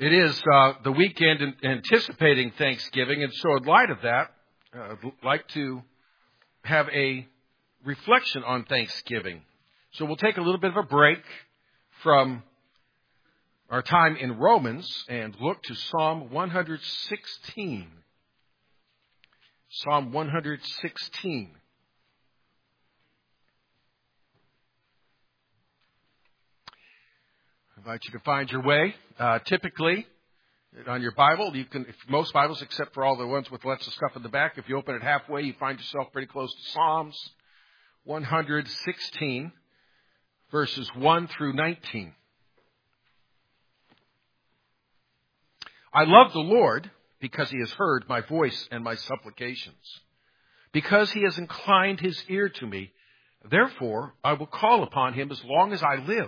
It is the weekend anticipating Thanksgiving, and so in light of that, I'd like to have a reflection on Thanksgiving. So we'll take a little bit of a break from our time in Romans and look to Psalm 116. Psalm 116. I invite you to find your way. Typically, on your Bible, you can, if most Bibles, except for all the ones with lots of stuff in the back, if you open it halfway, you find yourself pretty close to Psalms 116, verses 1 through 19. I love the Lord because he has heard my voice and my supplications. Because he has inclined his ear to me, therefore I will call upon him as long as I live.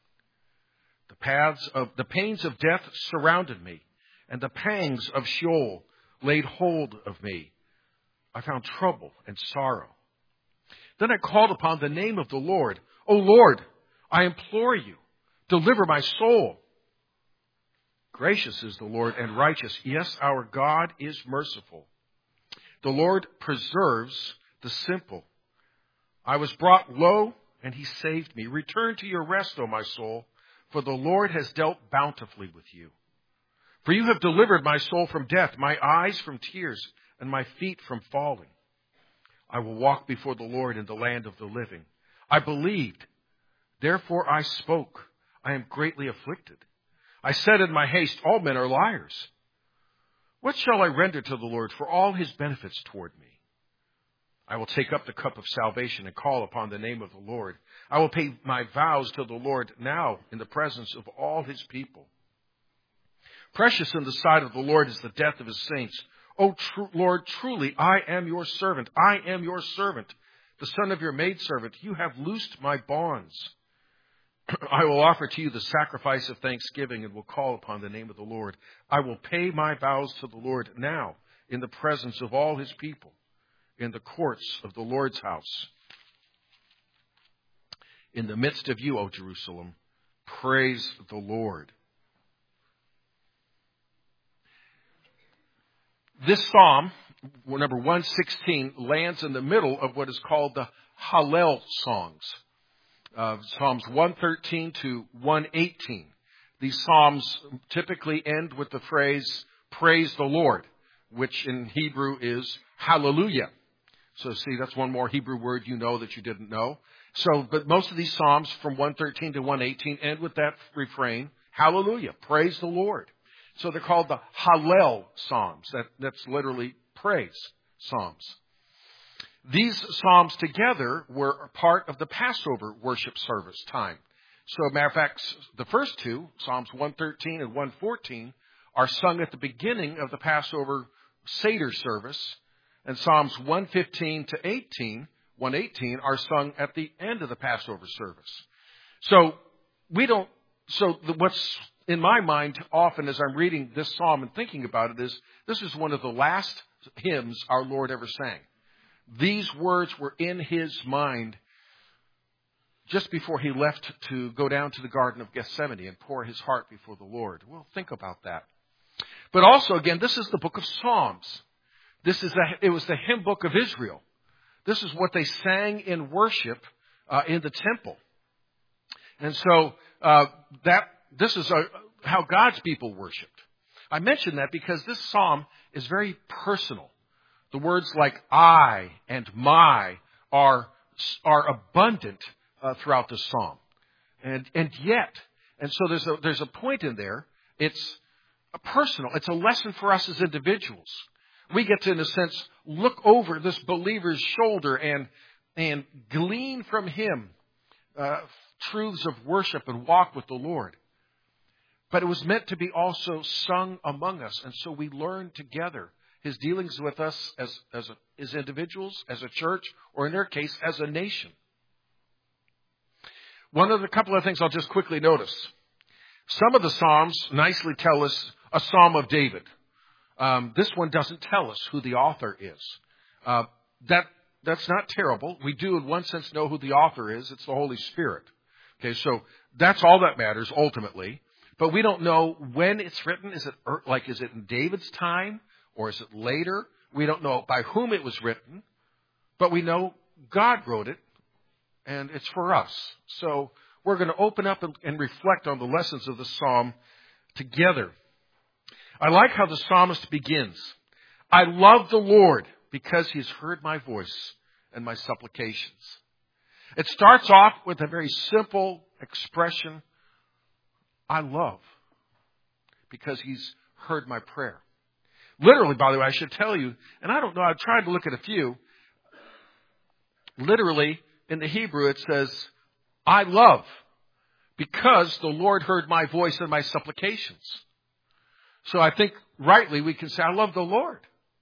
The pains of death surrounded me, and the pangs of Sheol laid hold of me. I found trouble and sorrow. Then I called upon the name of the Lord. O Lord, I implore you, deliver my soul. Gracious is the Lord and righteous. Yes, our God is merciful. The Lord preserves the simple. I was brought low, and he saved me. Return to your rest, O my soul, for the Lord has dealt bountifully with you. For you have delivered my soul from death, my eyes from tears, and my feet from falling. I will walk before the Lord in the land of the living. I believed, therefore I spoke. I am greatly afflicted. I said in my haste, all men are liars. What shall I render to the Lord for all his benefits toward me? I will take up the cup of salvation and call upon the name of the Lord. I will pay my vows to the Lord now in the presence of all his people. Precious in the sight of the Lord is the death of his saints. O Lord, truly I am your servant. I am your servant, the son of your maidservant. You have loosed my bonds. I will offer to you the sacrifice of thanksgiving and will call upon the name of the Lord. I will pay my vows to the Lord now in the presence of all his people, in the courts of the Lord's house. In the midst of you, O Jerusalem, praise the Lord. This psalm, number 116, lands in the middle of what is called the Hallel songs. Psalms 113 to 118. These psalms typically end with the phrase, praise the Lord, which in Hebrew is hallelujah. So see, that's one more Hebrew word you know that you didn't know. But most of these psalms from 113 to 118 end with that refrain, hallelujah, praise the Lord. So they're called the Hallel psalms. That's literally praise psalms. These psalms together were part of the Passover worship service time. So, matter of fact, the first two, Psalms 113 and 114, are sung at the beginning of the Passover Seder service, and Psalms 115 to 118 are sung at the end of the Passover service. What's in my mind often as I'm reading this psalm and thinking about it is, this is one of the last hymns our Lord ever sang. These words were in his mind just before he left to go down to the Garden of Gethsemane and pour his heart before the Lord. Well, think about that. But also, again, this is the book of Psalms. It was the hymn book of Israel. This is what they sang in worship in the temple. And so this is how God's people worshiped. I mention that because this psalm is very personal. The words like I and my are abundant throughout the psalm. And so there's a point in there. It's personal. It's a lesson for us as individuals. We get to, in a sense, look over this believer's shoulder and glean from him truths of worship and walk with the Lord. But it was meant to be also sung among us. And so we learn together his dealings with us as individuals, as a church, or in their case, as a nation. Couple of things I'll just quickly notice. Some of the Psalms nicely tell us a Psalm of David. This one doesn't tell us who the author is. That's not terrible. We do, in one sense, know who the author is. It's the Holy Spirit. Okay, so that's all that matters ultimately. But we don't know when it's written. Is it in David's time or is it later? We don't know by whom it was written, but we know God wrote it and it's for us. So we're going to open up and reflect on the lessons of the psalm together. I like how the psalmist begins. I love the Lord because He has heard my voice and my supplications. It starts off with a very simple expression. I love because He's heard my prayer. Literally, by the way, I should tell you, and I don't know, I've tried to look at a few. Literally, in the Hebrew, it says, I love because the Lord heard my voice and my supplications. So I think rightly we can say, I love the Lord.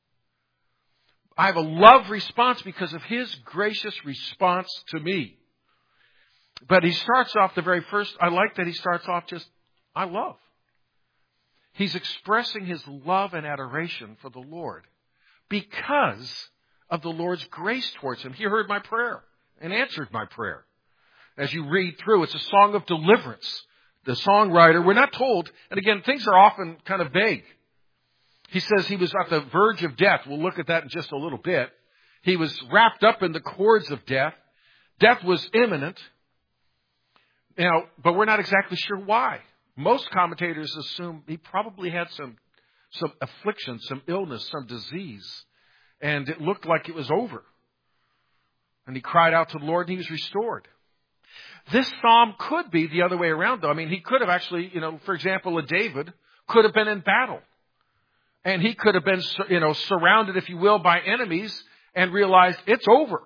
I have a love response because of His gracious response to me. But he starts off the very first, I like that he starts off just, I love. He's expressing his love and adoration for the Lord because of the Lord's grace towards him. He heard my prayer and answered my prayer. As you read through, it's a song of deliverance. The songwriter, we're not told, and again, things are often kind of vague. He says he was at the verge of death. We'll look at that in just a little bit. He was wrapped up in the cords of death. Death was imminent. Now, but we're not exactly sure why. Most commentators assume he probably had some affliction, some illness, some disease, and it looked like it was over. And he cried out to the Lord and he was restored. This psalm could be the other way around, though. I mean, he could have actually, for example, David could have been in battle. And he could have been, surrounded, if you will, by enemies and realized it's over.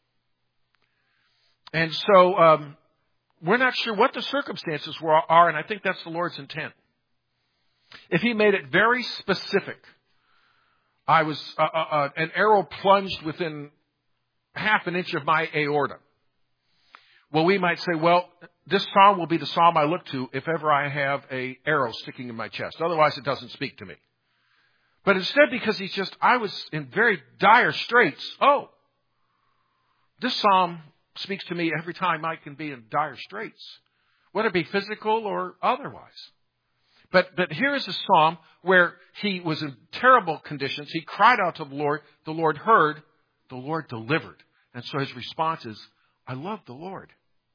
And so, we're not sure what the circumstances are, and I think that's the Lord's intent. If He made it very specific, I was an arrow plunged within half an inch of my aorta. Well, we might say, well, this psalm will be the psalm I look to if ever I have an arrow sticking in my chest. Otherwise, it doesn't speak to me. But instead, because I was in very dire straits. Oh, this psalm speaks to me every time I can be in dire straits, whether it be physical or otherwise. But here is a psalm where he was in terrible conditions. He cried out to the Lord heard, the Lord delivered. And so his response is, I love the Lord.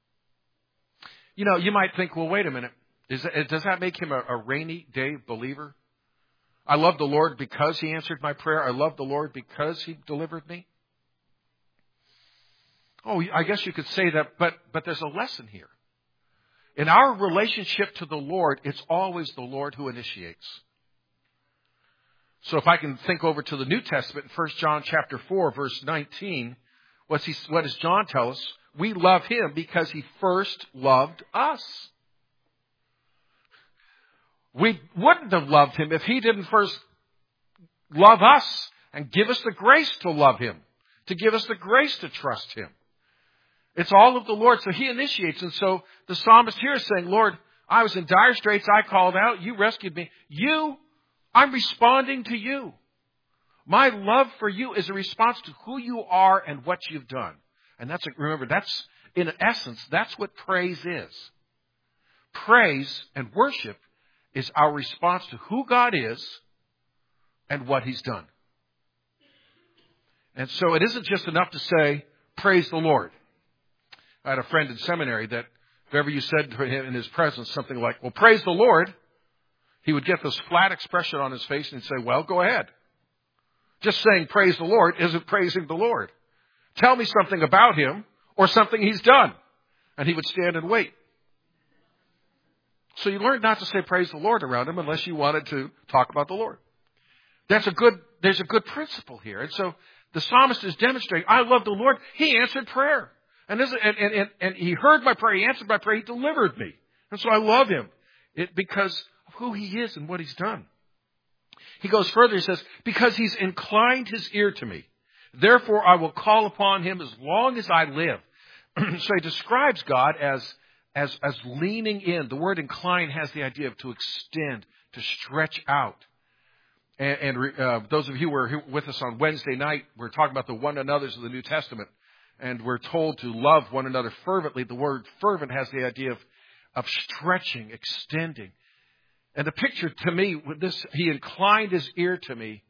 You might think, well, wait a minute. Does that make him a rainy day believer? I love the Lord because He answered my prayer. I love the Lord because He delivered me. Oh, I guess you could say that, but there's a lesson here. In our relationship to the Lord, it's always the Lord who initiates. So if I can think over to the New Testament, in 1 John chapter 4, verse 19, what does John tell us? We love Him because He first loved us. We wouldn't have loved Him if He didn't first love us and give us the grace to love Him, to give us the grace to trust Him. It's all of the Lord, so He initiates. And so the psalmist here is saying, Lord, I was in dire straits, I called out, You rescued me. I'm responding to You. My love for You is a response to who You are and what You've done. And remember, in essence, that's what praise is. Praise and worship is our response to who God is and what He's done. And so it isn't just enough to say, praise the Lord. I had a friend in seminary that if ever you said to him in his presence something like, well, praise the Lord, he would get this flat expression on his face and he'd say, well, go ahead. Just saying praise the Lord isn't praising the Lord. Tell me something about Him or something He's done. And he would stand and wait. So you learned not to say praise the Lord around him unless you wanted to talk about the Lord. There's a good principle here. And so the psalmist is demonstrating, I love the Lord. He answered prayer. And He heard my prayer. He answered my prayer. He delivered me. And so I love Him because of who He is and what He's done. He goes further. He says, because He's inclined His ear to me. Therefore, I will call upon Him as long as I live. So he describes God as leaning in. The word incline has the idea of to extend, to stretch out. And those of you who were with us on Wednesday night, we're talking about the one another's of the New Testament. And we're told to love one another fervently. The word fervent has the idea of stretching, extending. And the picture to me, with this, he inclined his ear to me.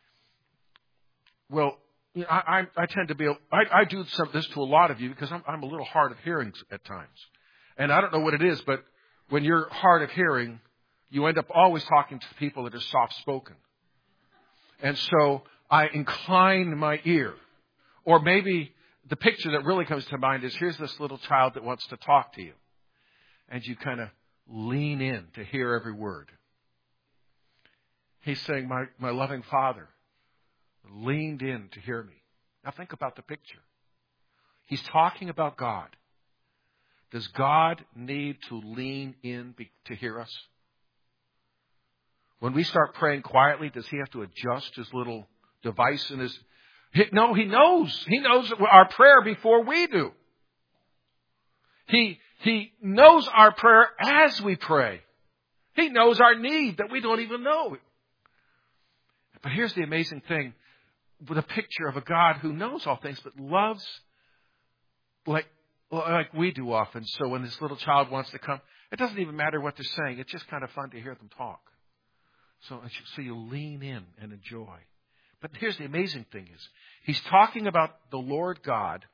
Well, you know, I tend to be, I do this to a lot of you because I'm a little hard of hearing at times. And I don't know what it is, but when you're hard of hearing, you end up always talking to people that are soft-spoken. And so I incline my ear. Or maybe the picture that really comes to mind is, here's this little child that wants to talk to you. And you kind of lean in to hear every word. He's saying, my loving Father leaned in to hear me. Now think about the picture. He's talking about God. Does God need to lean in to hear us? When we start praying quietly, does he have to adjust his little device in his... No, he knows. He knows our prayer before we do. He knows our prayer as we pray. He knows our need that we don't even know. But here's the amazing thing. With a picture of a God who knows all things, but loves like we do often. So when this little child wants to come, it doesn't even matter what they're saying. It's just kind of fun to hear them talk. So you lean in and enjoy. But here's the amazing thing is, he's talking about the Lord God.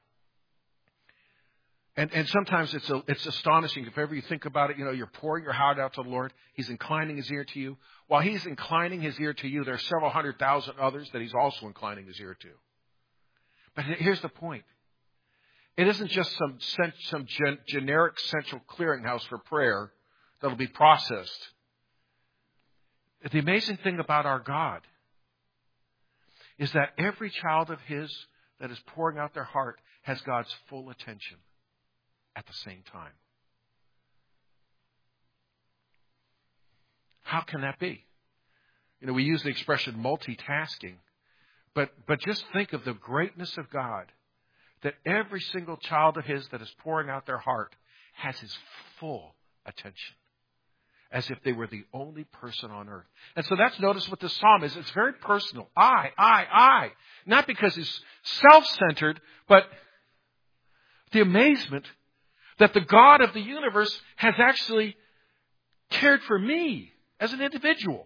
And sometimes it's astonishing. If ever you think about it, you know, you're pouring your heart out to the Lord. He's inclining his ear to you. While he's inclining his ear to you, there are several 100,000 others that he's also inclining his ear to. But here's the point. It isn't just some generic central clearinghouse for prayer that'll be processed. The amazing thing about our God is that every child of his that is pouring out their heart has God's full attention at the same time. How can that be? You know, we use the expression multitasking, but just think of the greatness of God, that every single child of his that is pouring out their heart has his full attention, as if they were the only person on earth. And so that's, notice what the psalm is. It's very personal. I. Not because it's self-centered, but the amazement that the God of the universe has actually cared for me as an individual.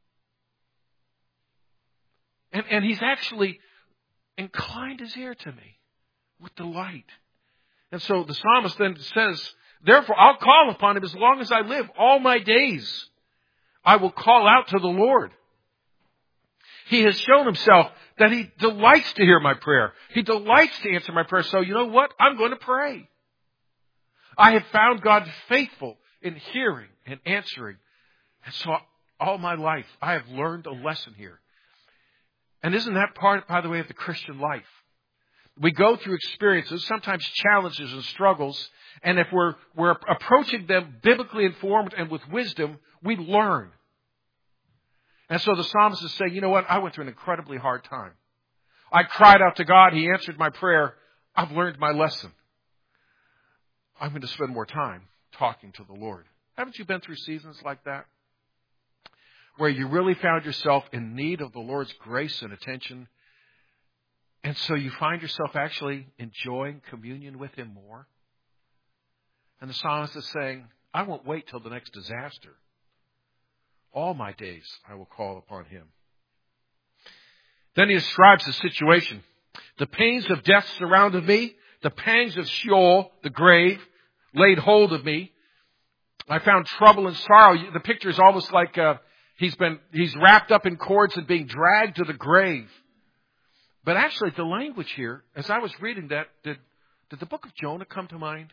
And he's actually inclined his ear to me with delight. And so the psalmist then says, therefore I'll call upon him as long as I live. All my days I will call out to the Lord. He has shown himself that he delights to hear my prayer. He delights to answer my prayer. So you know what? I'm going to pray. I have found God faithful in hearing and answering. And so all my life I have learned a lesson here. And isn't that part, by the way, of the Christian life? We go through experiences, sometimes challenges and struggles, and if we're approaching them biblically informed and with wisdom, we learn. And so the psalmist is saying, you know what? I went through an incredibly hard time. I cried out to God. He answered my prayer. I've learned my lesson. I'm going to spend more time talking to the Lord. Haven't you been through seasons like that? Where you really found yourself in need of the Lord's grace and attention. And so you find yourself actually enjoying communion with him more. And the psalmist is saying, I won't wait till the next disaster. All my days I will call upon him. Then he describes the situation. The pains of death surrounded me. The pangs of Sheol, the grave, laid hold of me. I found trouble and sorrow. The picture is almost like he's wrapped up in cords and being dragged to the grave. But actually, the language here, as I was reading that, did the book of Jonah come to mind?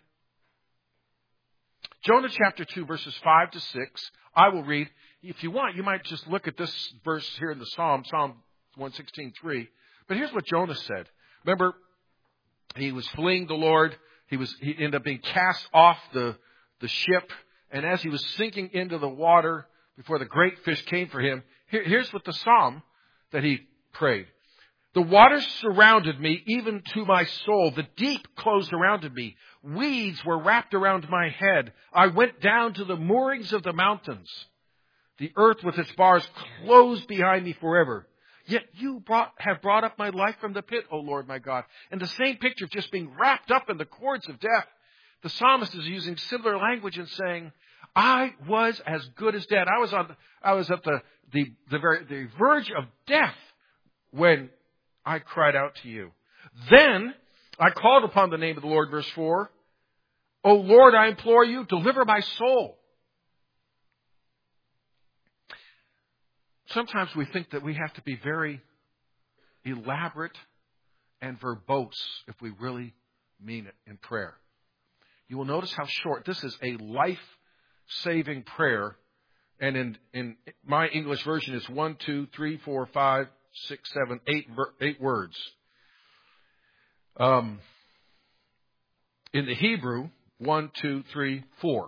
Jonah chapter 2, verses 5 to 6. I will read. If you want, you might just look at this verse here in the Psalm 116:3. But here's what Jonah said. Remember, he was fleeing the Lord. He ended up being cast off the ship. And as he was sinking into the water before the great fish came for him, here's what the psalm that he prayed. The waters surrounded me, even to my soul. The deep closed around me. Weeds were wrapped around my head. I went down to the moorings of the mountains. The earth with its bars closed behind me forever. Yet you have brought up my life from the pit, O Lord my God. And the same picture of just being wrapped up in the cords of death. The psalmist is using similar language and saying, I was as good as dead. I was at the verge of death when I cried out to you. Then I called upon the name of the Lord, verse 4. O Lord, I implore you, deliver my soul. Sometimes we think that we have to be very elaborate and verbose if we really mean it in prayer. You will notice how short. This is a life-saving prayer. And in my English version, it's 1, 2, 3, 4, 5, 6, 7, 8 words. In the Hebrew, 1, 2, 3, 4.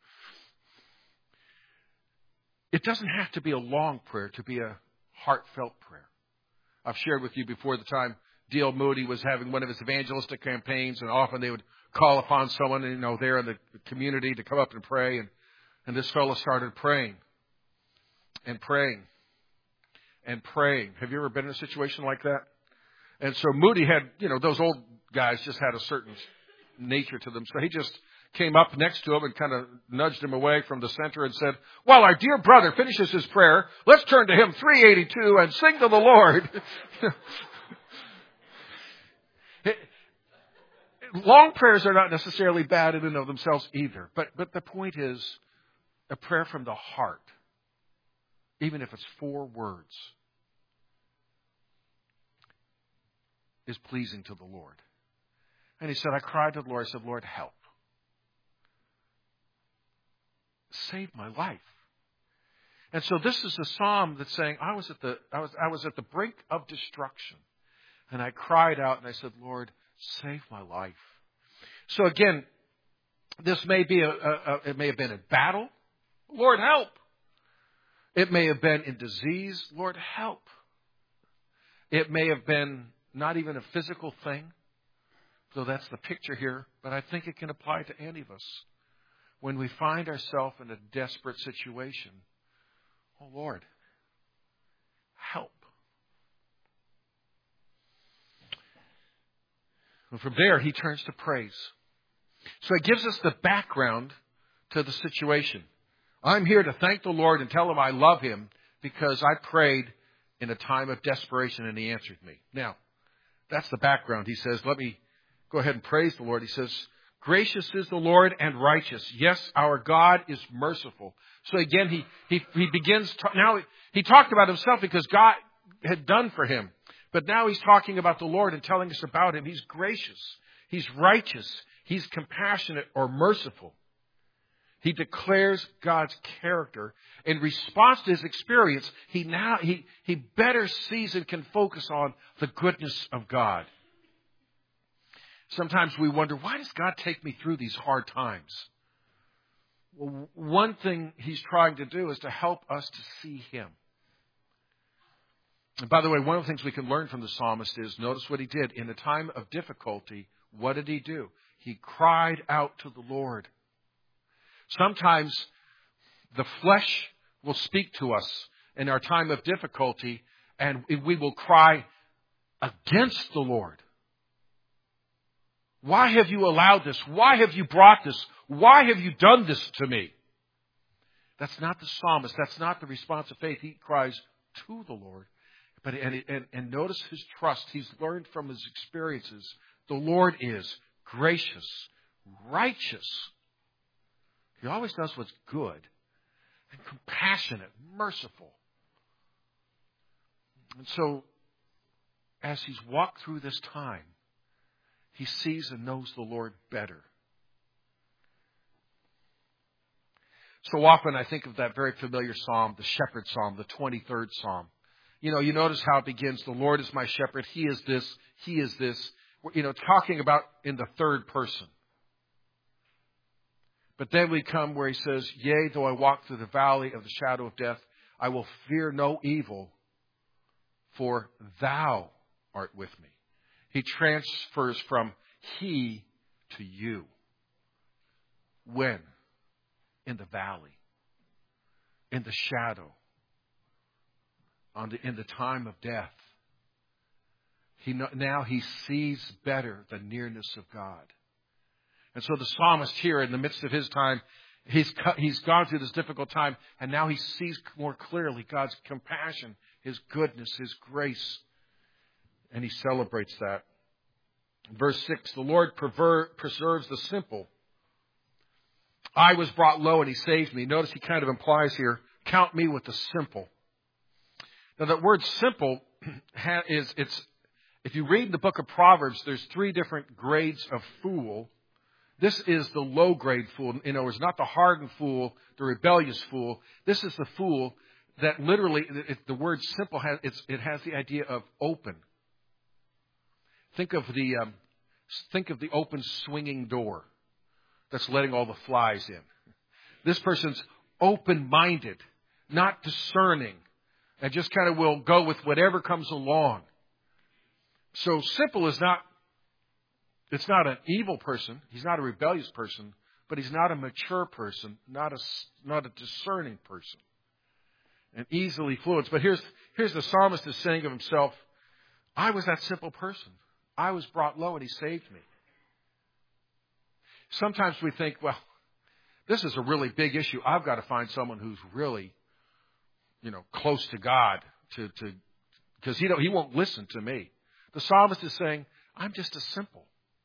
It doesn't have to be a long prayer to be a heartfelt prayer. I've shared with you before the time D.L. Moody was having one of his evangelistic campaigns, and often they would call upon someone, there in the community to come up and pray. And this fellow started praying and praying and praying. Have you ever been in a situation like that? And so Moody had, those old guys just had a certain nature to them. So he just came up next to him and kind of nudged him away from the center and said, while our dear brother finishes his prayer, let's turn to hymn 382 and sing to the Lord. Long prayers are not necessarily bad in and of themselves either. But the point is, a prayer from the heart, even if it's 4 words, is pleasing to the Lord. And he said, I cried to the Lord. I said, Lord, help. Save my life. And so this is a psalm that's saying, I was at the brink of destruction. And I cried out and I said, Lord, save my life. So again, this may be it may have been a battle. Lord, help. It may have been in disease. Lord, help. It may have been not even a physical thing, though that's the picture here, but I think it can apply to any of us. When we find ourselves in a desperate situation, oh Lord, help. And from there, he turns to praise. So it gives us the background to the situation. I'm here to thank the Lord and tell him I love him because I prayed in a time of desperation and he answered me. Now, that's the background. He says, let me go ahead and praise the Lord. He says, gracious is the Lord and righteous. Yes, our God is merciful. So again, he begins, now he talked about himself because God had done for him. But now he's talking about the Lord and telling us about him. He's gracious. He's righteous. He's compassionate or merciful. He declares God's character. In response to his experience, he better sees and can focus on the goodness of God. Sometimes we wonder, why does God take me through these hard times? Well, one thing he's trying to do is to help us to see him. And by the way, one of the things we can learn from the psalmist is, notice what he did. In a time of difficulty, what did he do? He cried out to the Lord. Sometimes the flesh will speak to us in our time of difficulty, and we will cry against the Lord. Why have you allowed this? Why have you brought this? Why have you done this to me? That's not the psalmist. That's not the response of faith. He cries to the Lord. But and notice his trust. He's learned from his experiences. The Lord is gracious, righteous. He always does what's good and compassionate, merciful. And so, as he's walked through this time, he sees and knows the Lord better. So often I think of that very familiar psalm, the shepherd psalm, the 23rd psalm. You notice how it begins, the Lord is my shepherd, he is this, he is this. Talking about in the third person. But then we come where he says, yea, though I walk through the valley of the shadow of death, I will fear no evil, for thou art with me. He transfers from he to you. When? In the valley. In the shadow. In the time of death. Now he sees better the nearness of God. And so the psalmist here, in the midst of his time, He's gone through this difficult time, and now he sees more clearly God's compassion, His goodness, His grace, and he celebrates that. Verse 6, the Lord preserves the simple. I was brought low and He saved me. Notice he kind of implies here, count me with the simple. Now that word simple if you read the book of Proverbs, there's 3 different grades of fool. This is the low grade fool. In other words, not the hardened fool, the rebellious fool. This is the fool that literally, the word simple it has the idea of open. Think of the open swinging door that's letting all the flies in. This person's open-minded, not discerning, and just kind of will go with whatever comes along. So simple is not, it's not an evil person. He's not a rebellious person, but he's not a mature person, not a discerning person, and easily influenced. But here's the psalmist is saying of himself, I was that simple person. I was brought low and He saved me. Sometimes we think, well, this is a really big issue. I've got to find someone who's really, close to God because he won't listen to me. The psalmist is saying, I'm just a simple.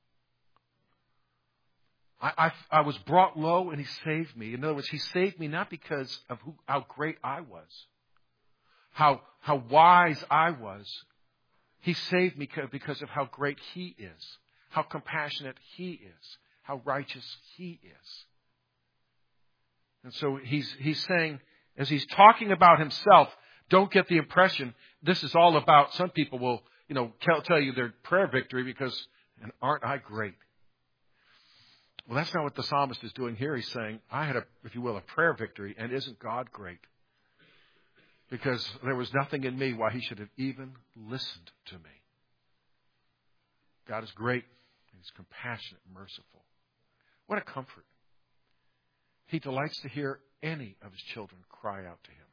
I was brought low and He saved me. In other words, He saved me not because of how great I was, how wise I was. He saved me because of how great He is, how compassionate He is, how righteous He is. And so he's saying, as he's talking about himself, don't get the impression this is all about, some people will, tell you their prayer victory because, and aren't I great? Well, that's not what the psalmist is doing here. He's saying, I had a prayer victory, and isn't God great? Because there was nothing in me why He should have even listened to me. God is great. He's compassionate and merciful. What a comfort. He delights to hear any of His children cry out to Him.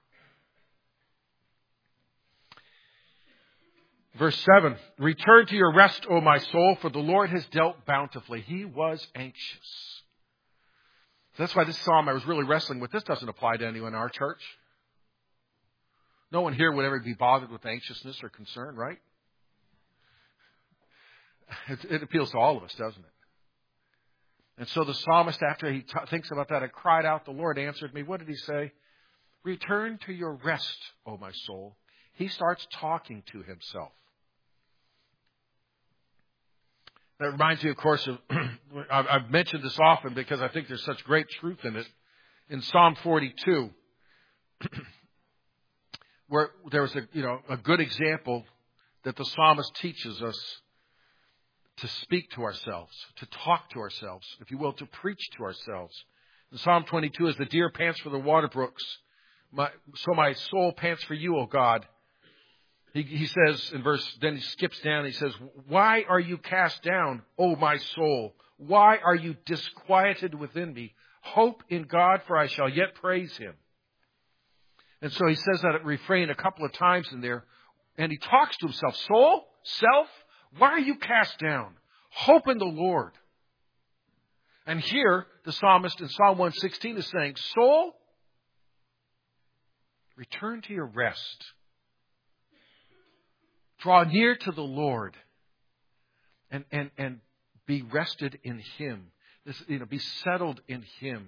Verse 7, return to your rest, O my soul, for the Lord has dealt bountifully. He was anxious. So that's why this psalm I was really wrestling with. This doesn't apply to anyone in our church. No one here would ever be bothered with anxiousness or concern, right? It appeals to all of us, doesn't it? And so the psalmist, after he thinks about that, I cried out, the Lord answered me. What did he say? Return to your rest, O my soul. He starts talking to himself. That reminds me, of course, of I've mentioned this often because I think there's such great truth in it. In Psalm 42, where there was a good example that the psalmist teaches us to speak to ourselves, to talk to ourselves, if you will, to preach to ourselves. In Psalm 22, as the deer pants for the water brooks, so my soul pants for you, O God. He says in verse, then he skips down, he says, why are you cast down, O my soul? Why are you disquieted within me? Hope in God, for I shall yet praise Him. And so he says that refrain a couple of times in there, and he talks to himself, soul, self, why are you cast down? Hope in the Lord. And here, the psalmist in Psalm 116 is saying, soul, return to your rest. Draw near to the Lord and be rested in Him. Be settled in Him.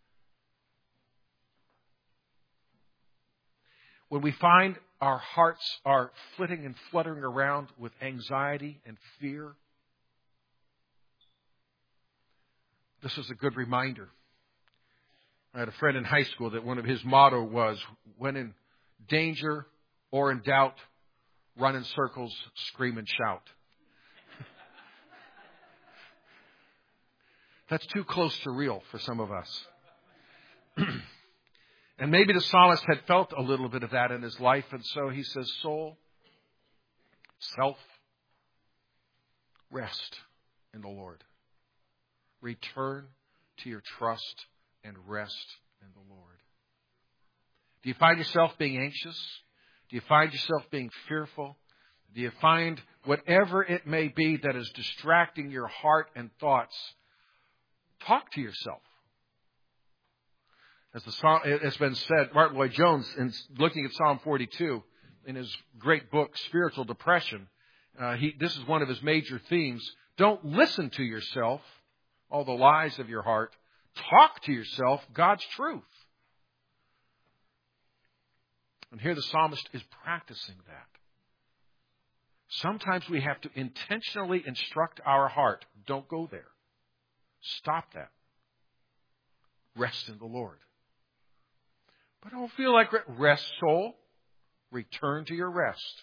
When we find our hearts are flitting and fluttering around with anxiety and fear, this is a good reminder. I had a friend in high school that one of his motto was, when in danger or in doubt, run in circles, scream and shout. That's too close to real for some of us. And maybe the psalmist had felt a little bit of that in his life, and so he says, soul, self, rest in the Lord. Return to your trust and rest in the Lord. Do you find yourself being anxious? Do you find yourself being fearful? Do you find whatever it may be that is distracting your heart and thoughts? Talk to yourself. As it's been said, Martin Lloyd-Jones, in looking at Psalm 42 in his great book, Spiritual Depression, this is one of his major themes. Don't listen to yourself, all the lies of your heart. Talk to yourself God's truth. And here the psalmist is practicing that. Sometimes we have to intentionally instruct our heart. Don't go there. Stop that. Rest in the Lord. But I don't feel like rest, soul. Return to your rest.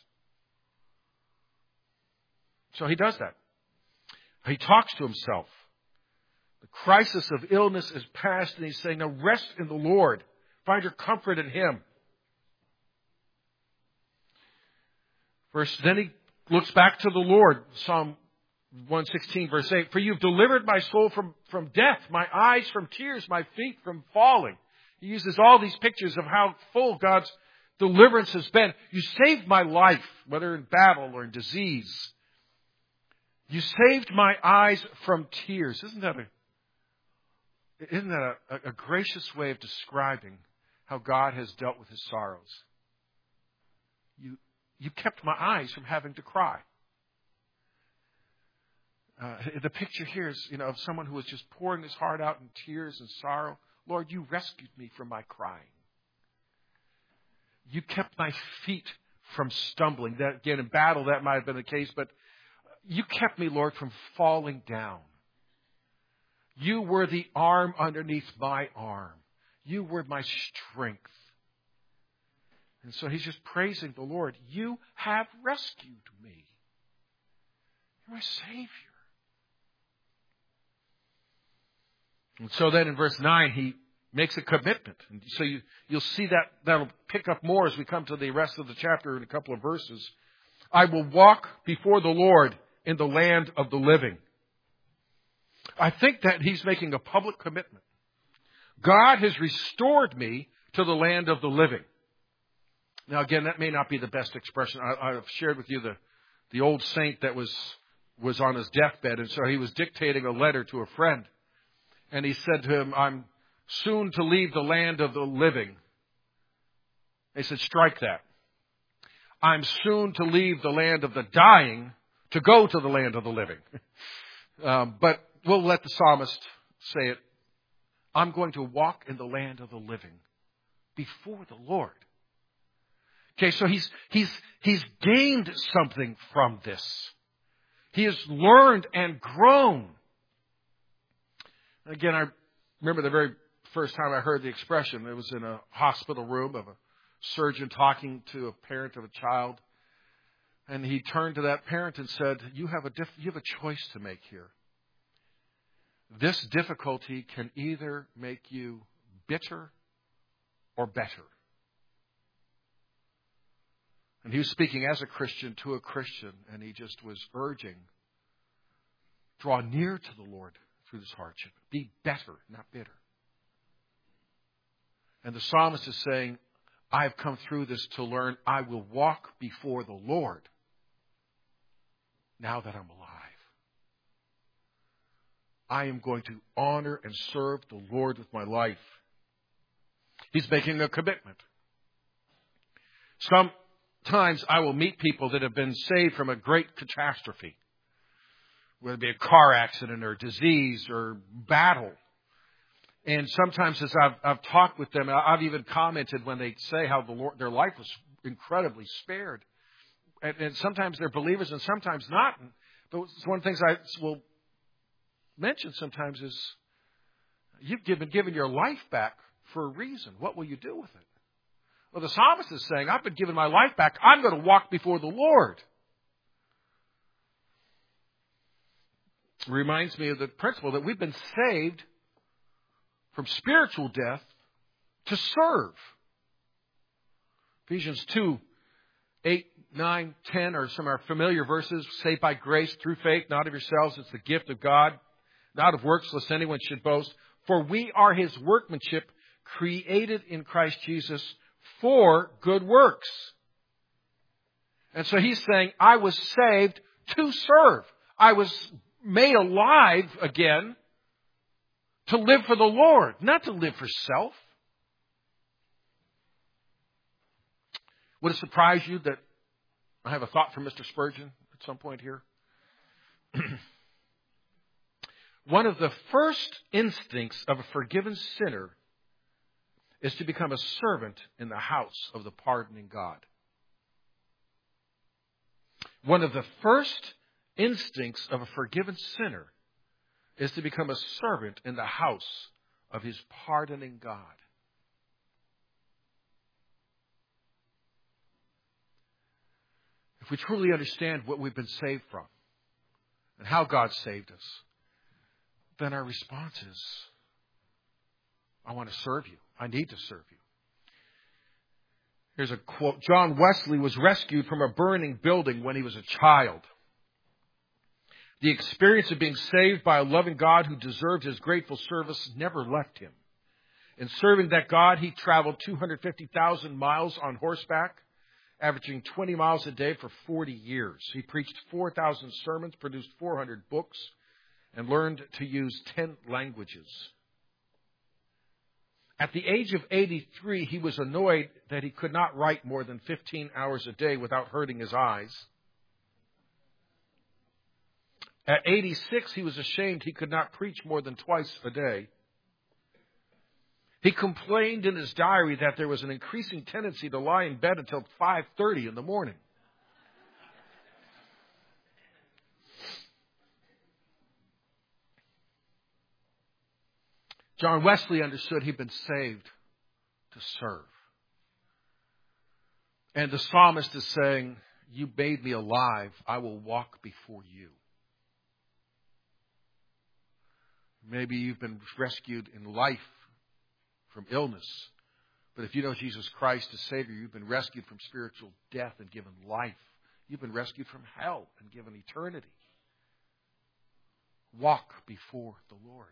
So he does that. He talks to himself. The crisis of illness is past, and he's saying, now rest in the Lord. Find your comfort in Him. Then he looks back to the Lord. Psalm 116, verse 8. For you've delivered my soul from death, my eyes from tears, my feet from falling. He uses all these pictures of how full God's deliverance has been. You saved my life, whether in battle or in disease. You saved my eyes from tears. Isn't that a gracious way of describing how God has dealt with His sorrows? You kept my eyes from having to cry. The picture here is, of someone who was just pouring his heart out in tears and sorrow. Lord, you rescued me from my crying. You kept my feet from stumbling. That, again, in battle, that might have been the case, but you kept me, Lord, from falling down. You were the arm underneath my arm. You were my strength. And so he's just praising the Lord. You have rescued me. You're my Savior. And so then in verse 9, he makes a commitment. And so you'll see that'll pick up more as we come to the rest of the chapter in a couple of verses. I will walk before the Lord in the land of the living. I think that he's making a public commitment. God has restored me to the land of the living. Now, again, that may not be the best expression. I've shared with you the old saint that was on his deathbed, and so he was dictating a letter to a friend. And he said to him, I'm soon to leave the land of the living. They said, strike that. I'm soon to leave the land of the dying to go to the land of the living. But we'll let the psalmist say it. I'm going to walk in the land of the living before the Lord. Okay, so he's gained something from this. He has learned and grown. Again, I remember the very first time I heard the expression. It was in a hospital room of a surgeon talking to a parent of a child. And he turned to that parent and said, you have a choice to make here. This difficulty can either make you bitter or better. And he was speaking as a Christian to a Christian, and he just was urging, draw near to the Lord through this hardship. Be better, not bitter. And the psalmist is saying, I've come through this to learn I will walk before the Lord now that I'm alive. I am going to honor and serve the Lord with my life. He's making a commitment. Sometimes I will meet people that have been saved from a great catastrophe, whether it be a car accident or disease or battle. And sometimes as I've talked with them, I've even commented when they say how their life was incredibly spared. And sometimes they're believers and sometimes not. But one of the things I will mention sometimes is, you've been given your life back for a reason. What will you do with it? Well, the psalmist is saying, I've been given my life back. I'm going to walk before the Lord. It reminds me of the principle that we've been saved from spiritual death to serve. Ephesians 2, 8, 9, 10 are some of our familiar verses. Saved by grace through faith, not of yourselves. It's the gift of God, not of works, lest anyone should boast. For we are His workmanship, created in Christ Jesus for good works. And so he's saying, I was saved to serve. I was made alive again to live for the Lord, not to live for self. Would it surprise you that I have a thought from Mr. Spurgeon at some point here? One of the first instincts of a forgiven sinner is to become a servant in the house of the pardoning God. One of the first instincts of a forgiven sinner is to become a servant in the house of his pardoning God. If we truly understand what we've been saved from and how God saved us, then our response is, I want to serve you. I need to serve you. Here's a quote. John Wesley was rescued from a burning building when he was a child. The experience of being saved by a loving God who deserved his grateful service never left him. In serving that God, he traveled 250,000 miles on horseback, averaging 20 miles a day for 40 years. He preached 4,000 sermons, produced 400 books, and learned to use 10 languages. At the age of 83, he was annoyed that he could not write more than 15 hours a day without hurting his eyes. At 86, he was ashamed he could not preach more than twice a day. He complained in his diary that there was an increasing tendency to lie in bed until 5:30 in the morning. John Wesley understood he'd been saved to serve. And the psalmist is saying, you made me alive. I will walk before you. Maybe you've been rescued in life from illness. But if you know Jesus Christ as Savior, you've been rescued from spiritual death and given life. You've been rescued from hell and given eternity. Walk before the Lord.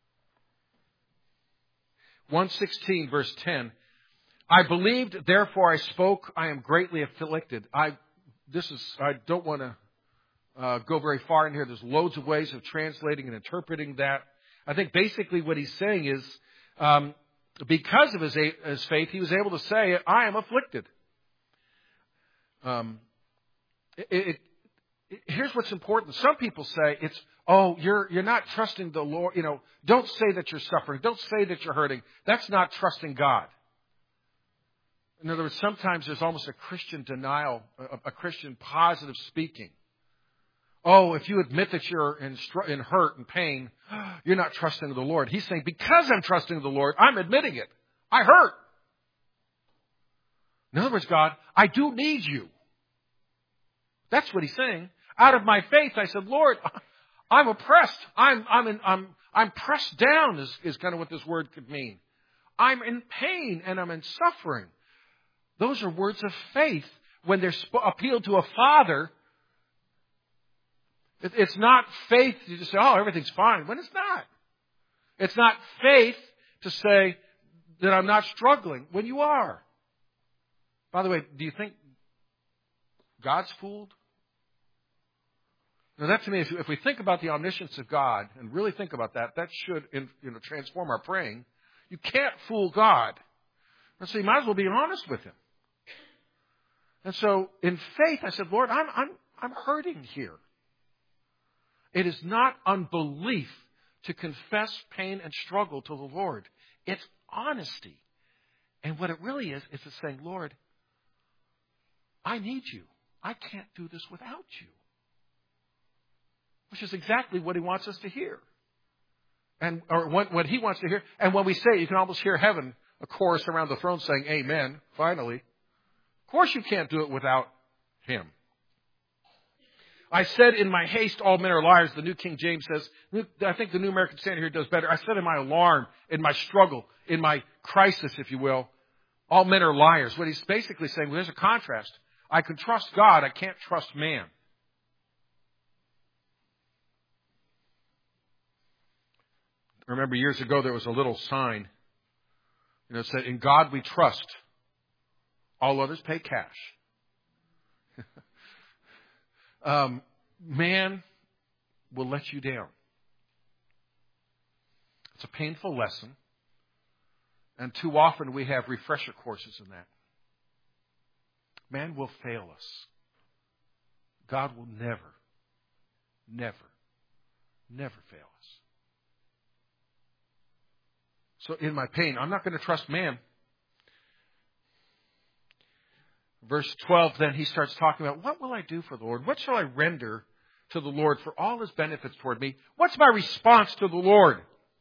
116 verse 10. I believed, therefore I spoke. I am greatly afflicted. I don't want to go very far in here. There's loads of ways of translating and interpreting that. I think basically what he's saying is, because of his faith, he was able to say, I am afflicted. Here's what's important. Some people say it's, you're not trusting the Lord. Don't say that you're suffering. Don't say that you're hurting. That's not trusting God. In other words, sometimes there's almost a Christian denial, a Christian positive speaking. If you admit that you're in hurt and pain, you're not trusting the Lord. He's saying, because I'm trusting the Lord, I'm admitting it. I hurt. In other words, God, I do need you. That's what he's saying. Out of my faith, I said, Lord, I'm oppressed. I'm pressed down is kind of what this word could mean. I'm in pain and I'm in suffering. Those are words of faith when they're appealed to a father. It's not faith to just say, everything's fine, when it's not. It's not faith to say that I'm not struggling when you are. By the way, do you think God's fooled? Now that to me, if we think about the omniscience of God and really think about that, that should transform our praying. You can't fool God. And so you might as well be honest with him. And so in faith, I said, Lord, I'm hurting here. It is not unbelief to confess pain and struggle to the Lord. It's honesty. And what it really is it's saying, Lord, I need you. I can't do this without you. Which is exactly what he wants us to hear. Or what he wants to hear. And when we say it, you can almost hear heaven, a chorus around the throne saying, amen, finally. Of course you can't do it without him. I said in my haste, all men are liars, the New King James says. I think the New American Standard here does better. I said in my alarm, in my struggle, in my crisis, if you will, all men are liars. What he's basically saying, there's a contrast. I can trust God, I can't trust man. I remember years ago there was a little sign, it said, in God we trust. All others pay cash. Man will let you down. It's a painful lesson. And too often we have refresher courses in that. Man will fail us. God will never, never, never fail us. So in my pain, I'm not going to trust man. Verse 12, then he starts talking about, what will I do for the Lord? What shall I render to the Lord for all his benefits toward me? What's my response to the Lord?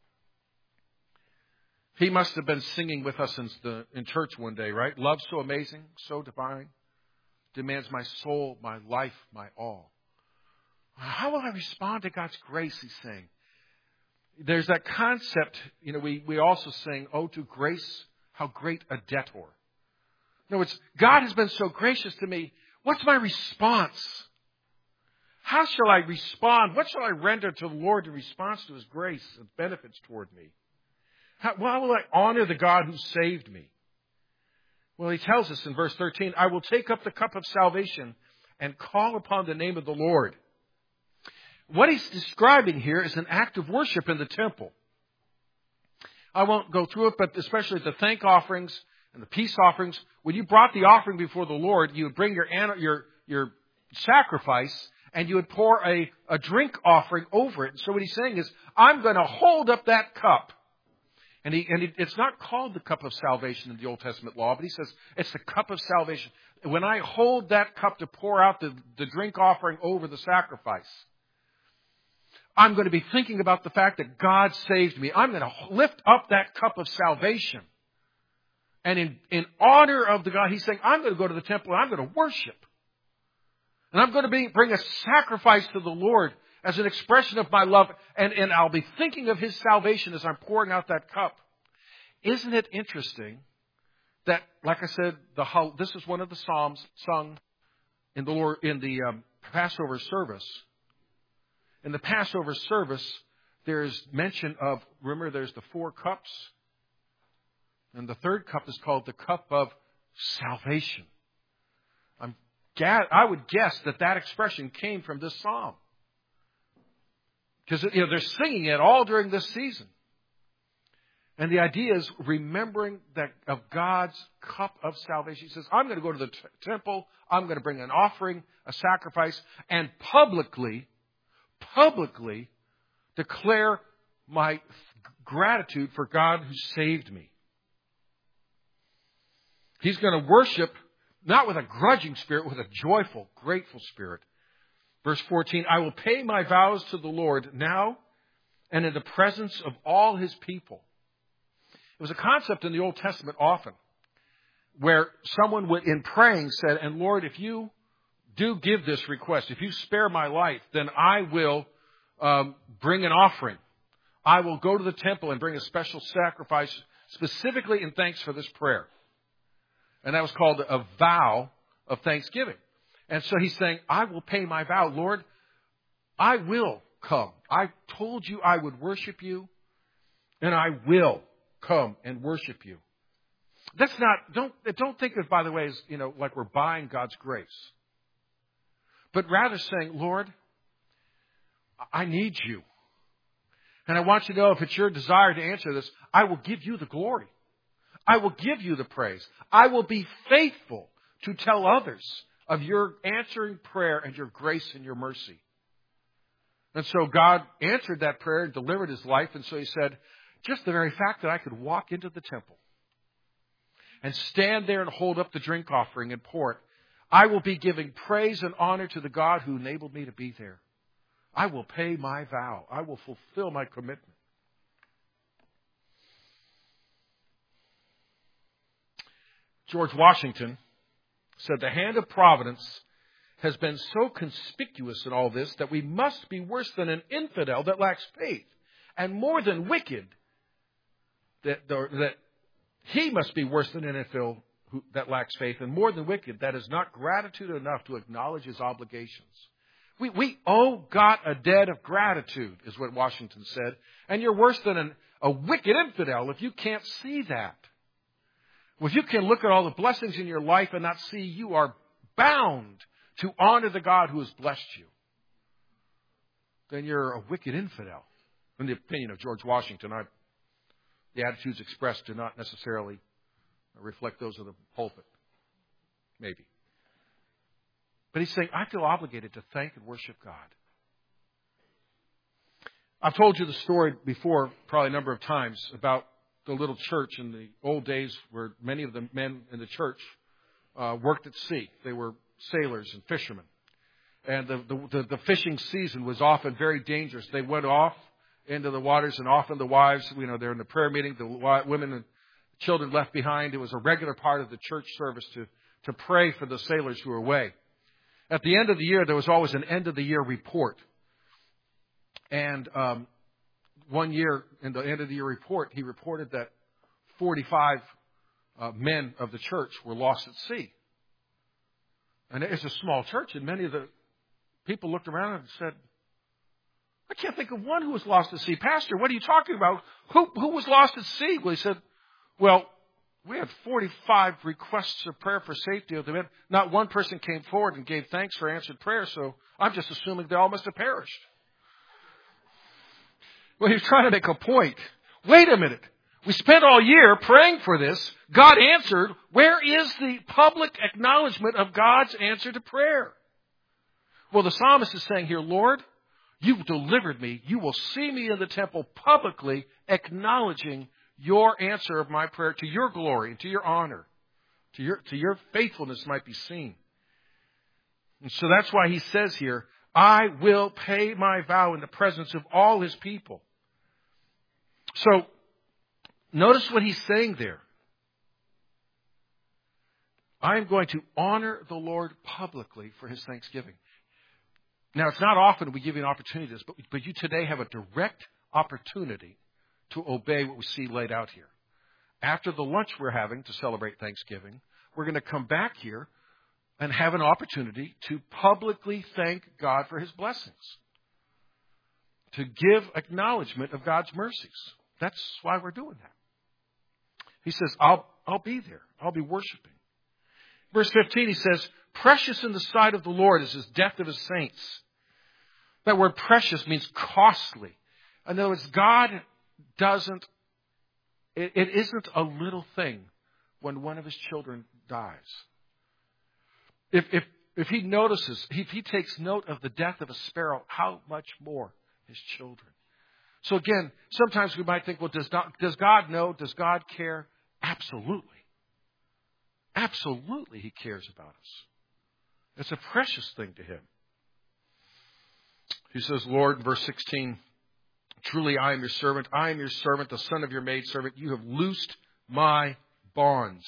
He must have been singing with us in church one day, right? Love so amazing, so divine, demands my soul, my life, my all. How will I respond to God's grace, he's saying? There's that concept, we also sing, oh, to grace, how great a debtor. In other words, God has been so gracious to me. What's my response? How shall I respond? What shall I render to the Lord in response to his grace and benefits toward me? How will I honor the God who saved me? Well, he tells us in verse 13, I will take up the cup of salvation and call upon the name of the Lord. What he's describing here is an act of worship in the temple. I won't go through it, but especially the thank offerings and the peace offerings, when you brought the offering before the Lord, you would bring your sacrifice and you would pour a drink offering over it. And so what he's saying is, I'm going to hold up that cup. And it's not called the cup of salvation in the Old Testament law, but he says it's the cup of salvation. When I hold that cup to pour out the drink offering over the sacrifice, I'm going to be thinking about the fact that God saved me. I'm going to lift up that cup of salvation. And in honor of the God, he's saying, I'm going to go to the temple and I'm going to worship. And I'm going to bring a sacrifice to the Lord as an expression of my love. And I'll be thinking of his salvation as I'm pouring out that cup. Isn't it interesting that, like I said, this is one of the psalms sung in the Passover service. In the Passover service, there's mention of, remember, there's the 4 cups. And the third cup is called the cup of salvation. I would guess that expression came from this psalm. Because they're singing it all during this season. And the idea is remembering that of God's cup of salvation. He says, I'm going to go to the temple. I'm going to bring an offering, a sacrifice, and publicly declare my gratitude for God who saved me. He's going to worship not with a grudging spirit, with a joyful, grateful spirit. Verse 14, I will pay my vows to the Lord now and in the presence of all his people. It was a concept in the Old Testament often where someone would, in praying, said, and Lord, if you do give this request, if you spare my life, then I will bring an offering. I will go to the temple and bring a special sacrifice specifically in thanks for this prayer. And that was called a vow of thanksgiving. And so he's saying, I will pay my vow. Lord, I will come. I told you I would worship you, and I will come and worship you. That's not, don't think of it, by the way, as, like we're buying God's grace. But rather saying, Lord, I need you. And I want you to know, if it's your desire to answer this, I will give you the glory. I will give you the praise. I will be faithful to tell others of your answering prayer and your grace and your mercy. And so God answered that prayer and delivered his life. And so he said, just the very fact that I could walk into the temple and stand there and hold up the drink offering and pour it, I will be giving praise and honor to the God who enabled me to be there. I will pay my vow. I will fulfill my commitment. George Washington said, the hand of providence has been so conspicuous in all this that we must be worse than an infidel that lacks faith, and more than wicked, that he must be worse than an infidel that lacks faith, and more than wicked, that is not gratitude enough to acknowledge his obligations. We owe God a debt of gratitude, is what Washington said. And you're worse than a wicked infidel if you can't see that. Well, if you can look at all the blessings in your life and not see you are bound to honor the God who has blessed you, then you're a wicked infidel. In the opinion of George Washington, the attitudes expressed do not necessarily reflect those of the pulpit. Maybe. But he's saying, I feel obligated to thank and worship God. I've told you the story before, probably a number of times, about the little church in the old days where many of the men in the church worked at sea. They were sailors and fishermen. And the fishing season was often very dangerous. They went off into the waters, and often the wives, they're in the prayer meeting, the women and children left behind. It was a regular part of the church service to pray for the sailors who were away. At the end of the year, there was always an end-of-the-year report. And one year, in the end-of-the-year report, he reported that 45 men of the church were lost at sea. And it's a small church, and many of the people looked around and said, I can't think of one who was lost at sea. Pastor, what are you talking about? Who was lost at sea? Well, he said, well, we had 45 requests of prayer for safety of the men. Not one person came forward and gave thanks for answered prayer, so I'm just assuming they all must have perished. Well, he was trying to make a point. Wait a minute. We spent all year praying for this. God answered. Where is the public acknowledgement of God's answer to prayer? Well, the psalmist is saying here, Lord, you've delivered me. You will see me in the temple publicly acknowledging your answer of my prayer to your glory and to your honor, to your faithfulness might be seen. And so that's why he says here, I will pay my vow in the presence of all his people. So notice what he's saying there. I am going to honor the Lord publicly for his thanksgiving. Now, it's not often we give you an opportunity to this, but you today have a direct opportunity to obey what we see laid out here. After the lunch we're having to celebrate Thanksgiving, we're going to come back here and have an opportunity to publicly thank God for his blessings, to give acknowledgement of God's mercies. That's why we're doing that. He says, I'll be there. I'll be worshiping. Verse 15, he says, precious in the sight of the Lord is his death of his saints. That word precious means costly. In other words, God it isn't a little thing when one of his children dies. If he notices, if he takes note of the death of a sparrow, how much more his children? So again, sometimes we might think, well, does God know? Does God care? Absolutely. Absolutely he cares about us. It's a precious thing to him. He says, Lord, verse 16, truly I am your servant. I am your servant, the son of your maidservant. You have loosed my bonds.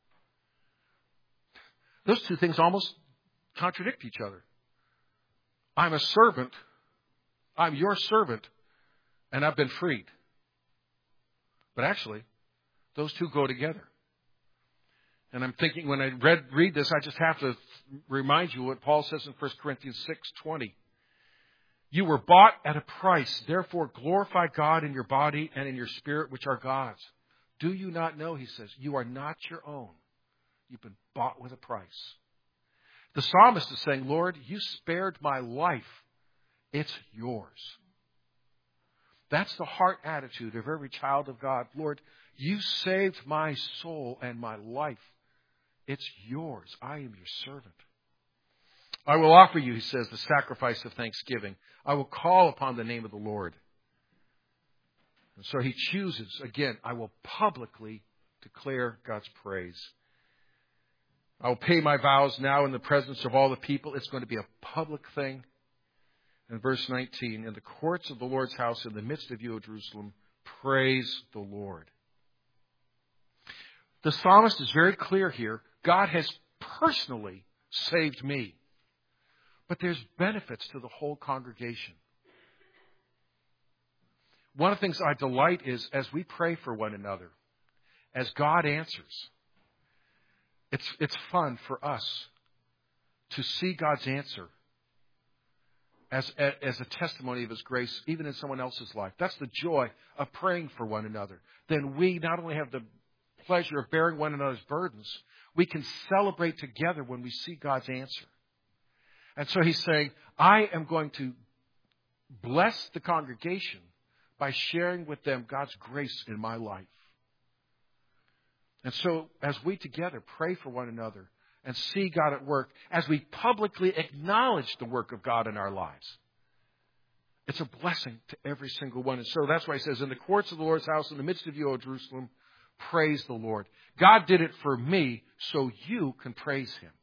Those two things almost contradict each other. I'm a servant. I'm your servant. And I've been freed. But actually, those two go together. And I'm thinking when I read this, I just have to remind you what Paul says in 1 Corinthians 6:20. You were bought at a price. Therefore, glorify God in your body and in your spirit, which are God's. Do you not know, he says, you are not your own. You've been bought with a price. The psalmist is saying, Lord, you spared my life. It's yours. That's the heart attitude of every child of God. Lord, you saved my soul and my life. It's yours. I am your servant. I will offer you, he says, the sacrifice of thanksgiving. I will call upon the name of the Lord. And so he chooses, again, I will publicly declare God's praise. I will pay my vows now in the presence of all the people. It's going to be a public thing. And verse 19, in the courts of the Lord's house, in the midst of you, O Jerusalem, praise the Lord. The psalmist is very clear here. God has personally saved me. But there's benefits to the whole congregation. One of the things I delight is as we pray for one another, as God answers, it's fun for us to see God's answer as a testimony of his grace, even in someone else's life. That's the joy of praying for one another. Then we not only have the pleasure of bearing one another's burdens, we can celebrate together when we see God's answer. And so he's saying, I am going to bless the congregation by sharing with them God's grace in my life. And so as we together pray for one another and see God at work as we publicly acknowledge the work of God in our lives. It's a blessing to every single one. And so that's why he says, in the courts of the Lord's house, in the midst of you, O Jerusalem, praise the Lord. God did it for me, so you can praise him.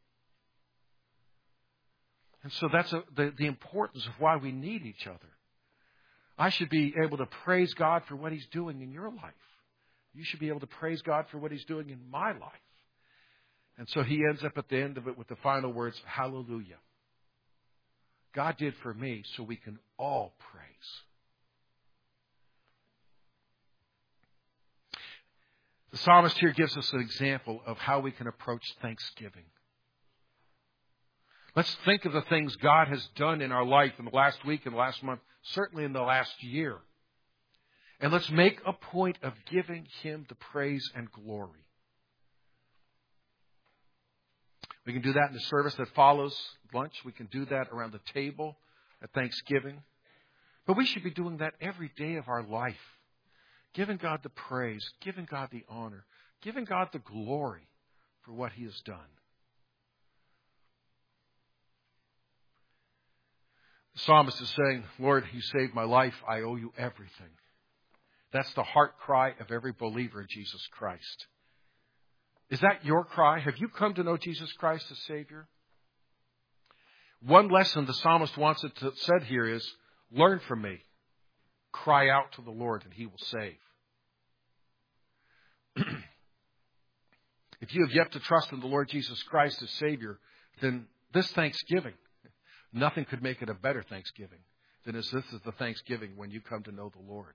And so that's the importance of why we need each other. I should be able to praise God for what he's doing in your life. You should be able to praise God for what he's doing in my life. And so he ends up at the end of it with the final words, hallelujah. God did for me, so we can all praise. The psalmist here gives us an example of how we can approach Thanksgiving. Let's think of the things God has done in our life in the last week and last month, certainly in the last year. And let's make a point of giving him the praise and glory. We can do that in the service that follows lunch. We can do that around the table at Thanksgiving. But we should be doing that every day of our life. Giving God the praise, giving God the honor, giving God the glory for what he has done. The psalmist is saying, Lord, you saved my life. I owe you everything. That's the heart cry of every believer in Jesus Christ. Is that your cry? Have you come to know Jesus Christ as Savior? One lesson the psalmist wants it to said here is, learn from me. Cry out to the Lord and he will save. If you have yet to trust in the Lord Jesus Christ as Savior, then this Thanksgiving, nothing could make it a better Thanksgiving than as this is the Thanksgiving when you come to know the Lord.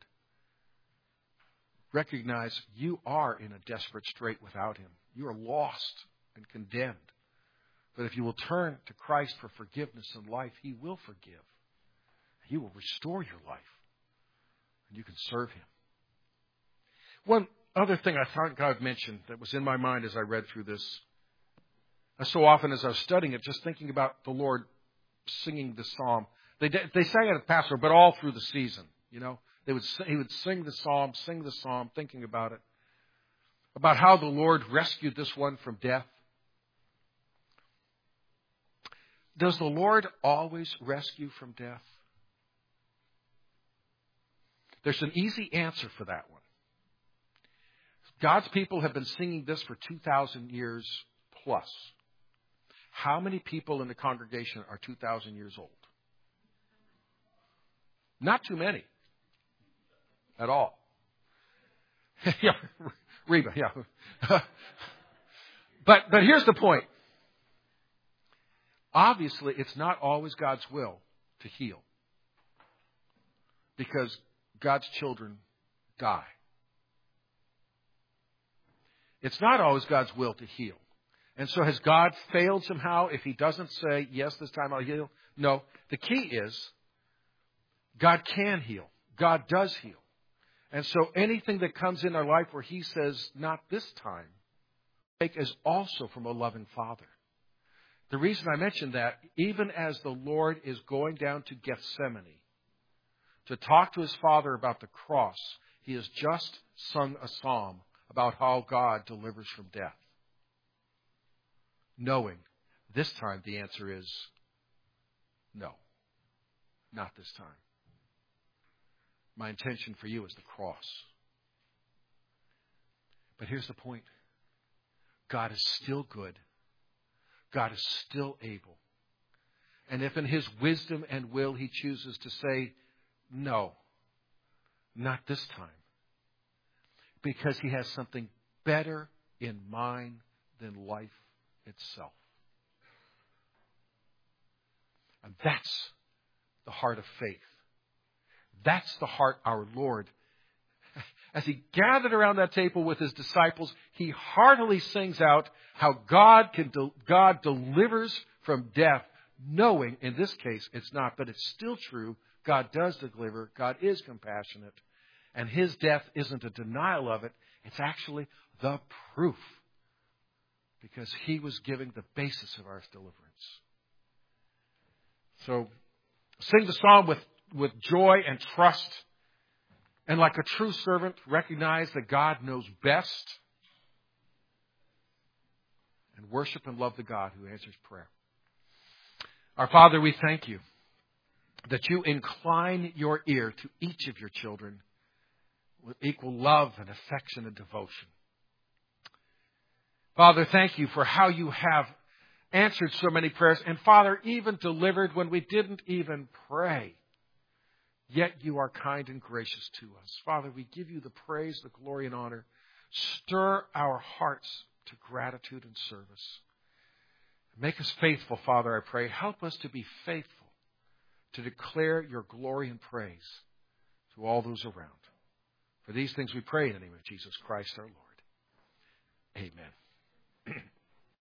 Recognize you are in a desperate strait without him. You are lost and condemned. But if you will turn to Christ for forgiveness and life, he will forgive. He will restore your life. And you can serve him. One other thing I thought God mentioned that was in my mind as I read through this. So often as I was studying it, just thinking about the Lord singing the psalm. They sang it at Passover, but all through the season, you know. He would sing the psalm, thinking about it. About how the Lord rescued this one from death. Does the Lord always rescue from death? There's an easy answer for that one. God's people have been singing this for 2,000 years plus. How many people in the congregation are 2,000 years old? Not too many. At all. Yeah, Reba, yeah. But here's the point. Obviously, it's not always God's will to heal. Because God's children die. It's not always God's will to heal. And so has God failed somehow if he doesn't say, yes, this time I'll heal? No. The key is God can heal. God does heal. And so anything that comes in our life where he says, not this time, take is also from a loving Father. The reason I mention that, even as the Lord is going down to Gethsemane to talk to his Father about the cross, he has just sung a psalm about how God delivers from death. Knowing this time the answer is no, not this time. My intention for you is the cross. But here's the point. God is still good. God is still able. And if in his wisdom and will he chooses to say, no, not this time. Because he has something better in mind than life itself. And that's the heart of faith. That's the heart our Lord. As he gathered around that table with his disciples, he heartily sings out how God delivers from death, knowing in this case it's not, but it's still true. God does deliver. God is compassionate. And his death isn't a denial of it. It's actually the proof. Because he was giving the basis of our deliverance. So, sing the psalm with joy and trust. And like a true servant, recognize that God knows best. and worship and love the God who answers prayer. Our Father, we thank you that you incline your ear to each of your children with equal love and affection and devotion. Father, thank you for how you have answered so many prayers, and Father, even delivered when we didn't even pray. Yet you are kind and gracious to us. Father, we give you the praise, the glory, and honor. Stir our hearts to gratitude and service. Make us faithful, Father, I pray. Help us to be faithful to declare your glory and praise to all those around. For these things we pray in the name of Jesus Christ our Lord. Amen.